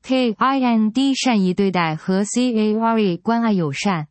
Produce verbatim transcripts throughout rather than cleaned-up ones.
kind 善意对待和 care 关爱友善。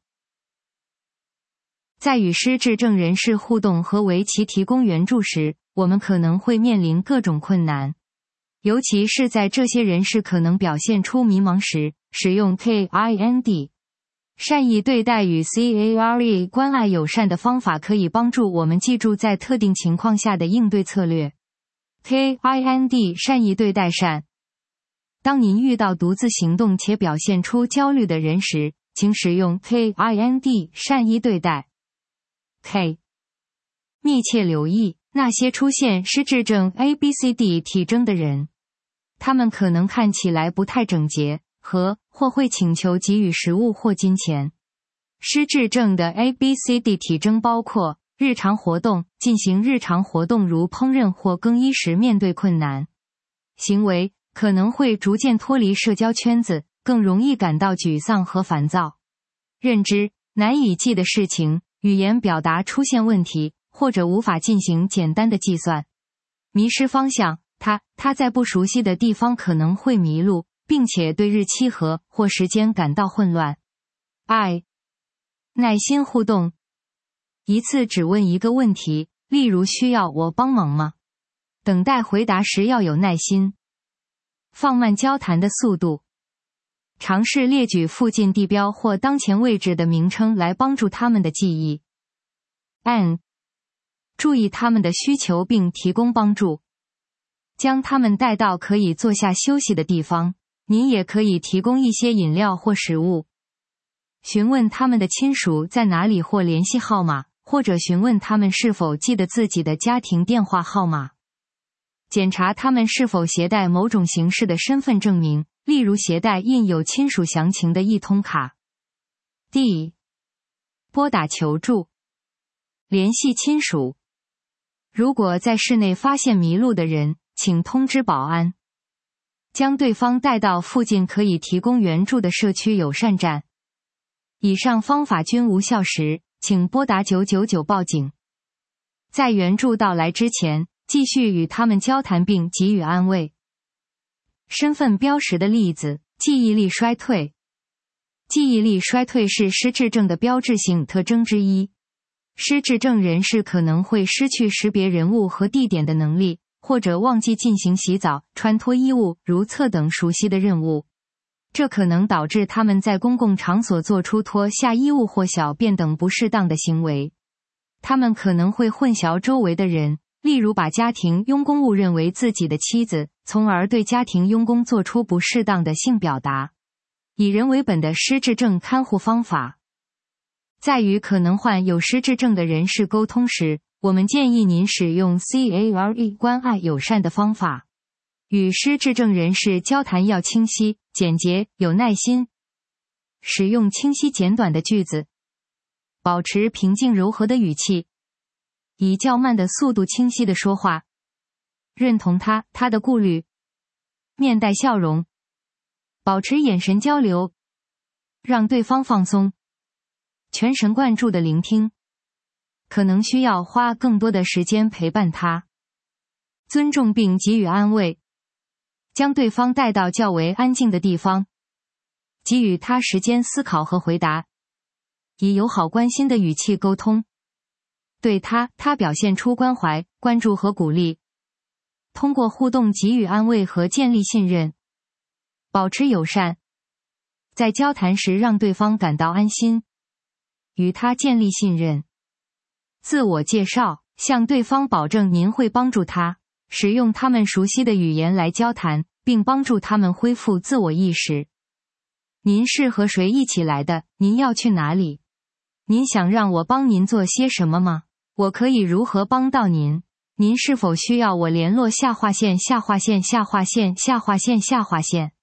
在与失智症人士互动和为其提供援助时，我们可能会面临各种困难。尤其是在这些人士可能表现出迷茫时，使用 kind 善意对待与 care 关爱友善的方法可以帮助我们记住在特定情况下的应对策略。kind 善意对待善。当您遇到独自行动且表现出焦虑的人时，请使用 kind 善意对待。K 密切留意那些出现失智症 A B C D 体征的人，他们可能看起来不太整洁，和或会请求给予食物或金钱。失智症的 A B C D 体征包括日常活动，进行日常活动如烹饪或更衣时面对困难。行为可能会逐渐脱离社交圈子，更容易感到沮丧和烦躁。认知难以记的事情，语言表达出现问题，或者无法进行简单的计算。迷失方向，他他在不熟悉的地方可能会迷路，并且对日期和或时间感到混乱。I 耐心互动，一次只问一个问题，例如需要我帮忙吗？等待回答时要有耐心。放慢交谈的速度。尝试列举附近地标或当前位置的名称来帮助他们的记忆。N 注意他们的需求并提供帮助。将他们带到可以坐下休息的地方，您也可以提供一些饮料或食物。询问他们的亲属在哪里或联系号码，或者询问他们是否记得自己的家庭电话号码。检查他们是否携带某种形式的身份证明，例如携带印有亲属详情的一通卡。D 拨打求助。联系亲属。如果在室内发现迷路的人，请通知保安。将对方带到附近可以提供援助的社区友善站。以上方法均无效时，请拨打九九九报警。在援助到来之前，继续与他们交谈并给予安慰。身份标识的例子，记忆力衰退。记忆力衰退是失智症的标志性特征之一。失智症人士可能会失去识别人物和地点的能力，或者忘记进行洗澡、穿脱衣物、如厕等熟悉的任务。这可能导致他们在公共场所做出脱下衣物或小便等不适当的行为。他们可能会混淆周围的人，例如把家庭佣工误认为自己的妻子，从而对家庭佣工做出不适当的性表达。以人为本的失智症看护方法。在与可能患有失智症的人士沟通时，我们建议您使用 care 关爱友善的方法。与失智症人士交谈要清晰、简洁、有耐心。使用清晰简短的句子。保持平静柔和的语气。以较慢的速度清晰地说话。认同他、他的顾虑。面带笑容。保持眼神交流。让对方放松。全神贯注的聆听。可能需要花更多的时间陪伴他。尊重并给予安慰。将对方带到较为安静的地方。给予他时间思考和回答。以友好关心的语气沟通。对他、他表现出关怀、关注和鼓励。通过互动给予安慰和建立信任。保持友善。在交谈时让对方感到安心。与他建立信任。自我介绍，向对方保证您会帮助他，使用他们熟悉的语言来交谈，并帮助他们恢复自我意识。您是和谁一起来的？您要去哪里？您想让我帮您做些什么吗？我可以如何帮到您？您是否需要我联络下划线下划线下划线下划线下划线？